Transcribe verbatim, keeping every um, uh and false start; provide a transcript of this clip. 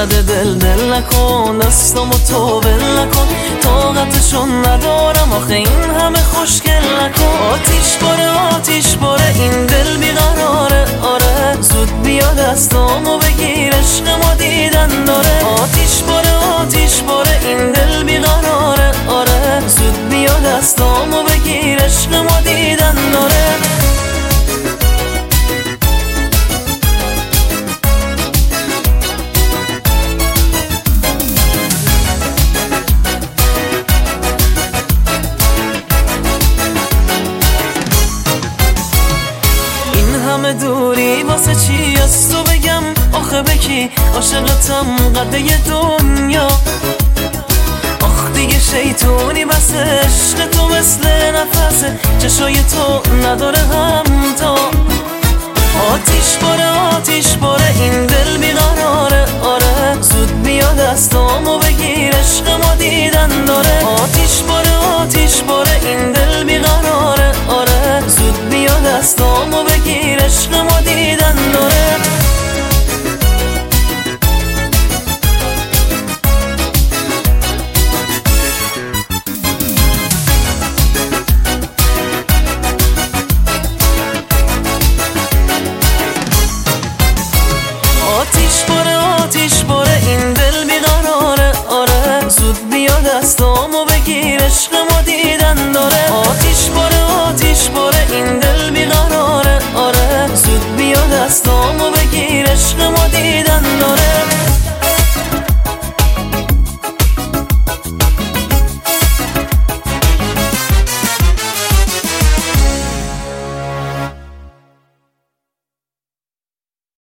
زده دل دل نکن، دستامو تو ول نکن، طاقتشون ندارم آخه این همه خوشگل نکن. آتیش باره آتیش باره این دل بیقراره، آره زود بیا دستامو بگیر عشق ما دیدن داره. آتیش باره آتیش باره این دل بیقراره، آره زود بیا دستامو بگیر عشق ما دیدن داره. همه دوری واسه چی از تو بگم آخه بکی عاشقتم قده دنیا. آخ دیگه شیطونی بس عشق تو مثل نفسه، چشای تو نداره همتا. آتیش باره آتیش باره این دل بیقراره، آره زود بیا دستامو بگیر عشق ما دیدن داره. آتیش باره آتیش باره این دل بیقراره، آره زود بیا دستامو بگیر عشق ما دیدن داره. آتیش باره آتیش باره این دل بیقراره، آره زود بیا دستامو بگیر عشق ما دیدن داره. آتیش باره آتیش باره این دل بیقراره، آره زود بیا دستامو بگیر عشق ما دیدن